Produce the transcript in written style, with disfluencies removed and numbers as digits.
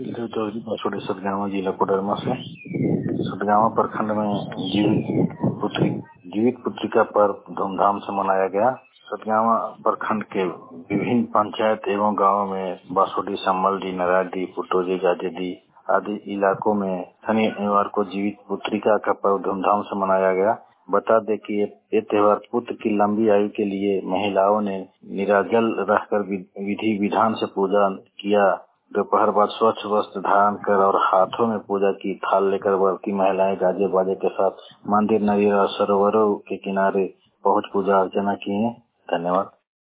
चौधरी बासोडी सतगावा जिला कोडरमा से। सतगावा प्रखंड में जीवित पुत्रिका पर्व धूमधाम से मनाया गया। सतगावा प्रखंड के विभिन्न पंचायत एवं गांवों में बासोडी, सम्मलडी, नराडी, पुटोजी, गाजेडी आदि इलाकों में शनिवार को जीवित पुत्रिका का पर्व धूमधाम से मनाया गया। बता दें कि ये त्योहार पुत्र की लंबी आयु के लिए महिलाओं ने निराजल रहकर विधि विधान से पूजा किया। दोपहर बाद स्वच्छ वस्त्र धारण कर और हाथों में पूजा की थाल लेकर व्रती महिलाएं गाजे बाजे के साथ मंदिर, नदियों और सरोवरों के किनारे पहुंच पूजा अर्चना किए। धन्यवाद।